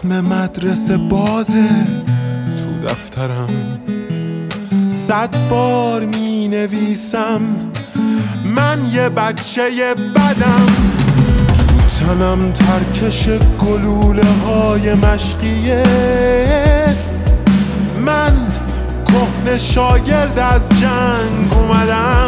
زخم مدرسه بازه تو دفترم، 100 بار می نویسم من یه بچه بدم. تو تنم ترکش گلوله های مشقیه، من کهنه شاگرد از جنگ اومدم.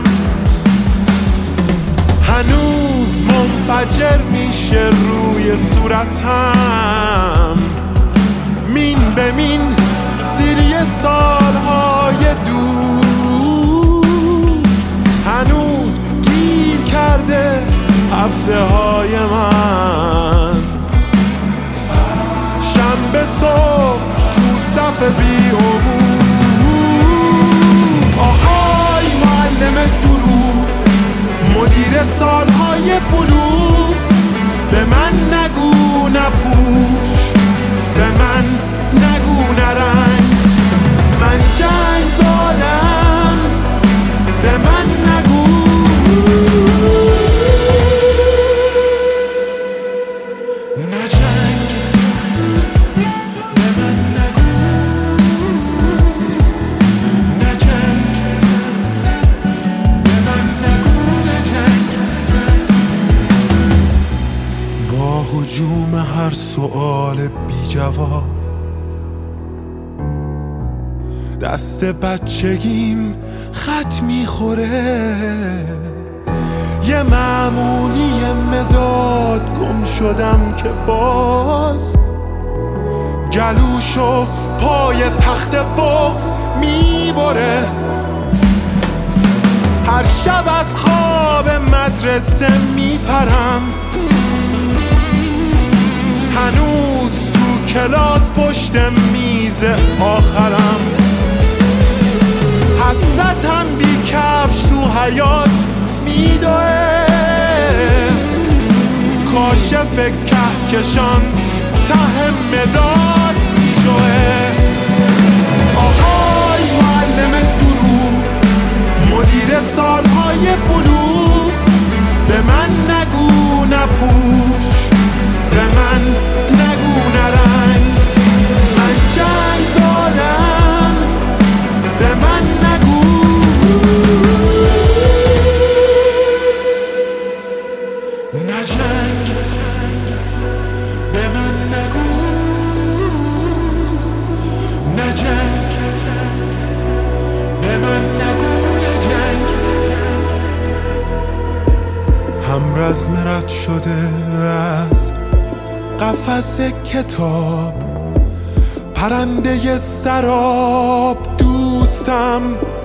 هنوز منفجر میشه روی صورتم، مین به مین سیری سالهای دور. هنوز گیر کرده هفته های من، شنبه صبح تو صف بی‌عبور. آهای معلم دروغ، مدیر سالهای بلوغ، به من نگو نپوش، به من نگو نرنگ، من جنگ زادم، به من نگو. هجوم هر سؤال بی جواب، دست بچگیم خط میخوره. یه معمولی مداد گم شدم که باز گلوشو پای تخت بغض میبره. هر شب از خواب مدرسه میپرم، هنوز تو کلاس پشت میز آخرم. حسرتم بی کفش تو حیاط میدوه، کاشف کهکشان ته مداد میجوه. آهای معلم دروغ، مدیر سالهای بلوغ، به من نگو نپوش، به من نگو نرنگ، من جنگ زادم، به من نگو. نه جنگ، به من نگو، نه جنگ، به من نگو، نه جنگ. همرزم رد شده از قفس کتاب، پرنده سراب دوستم،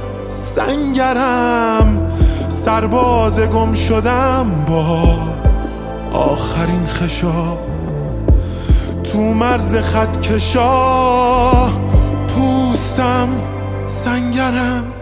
سنگرم، سرباز گم شدم با آخرین خشاب. تو مرز خط کشا پوستم، سنگرم.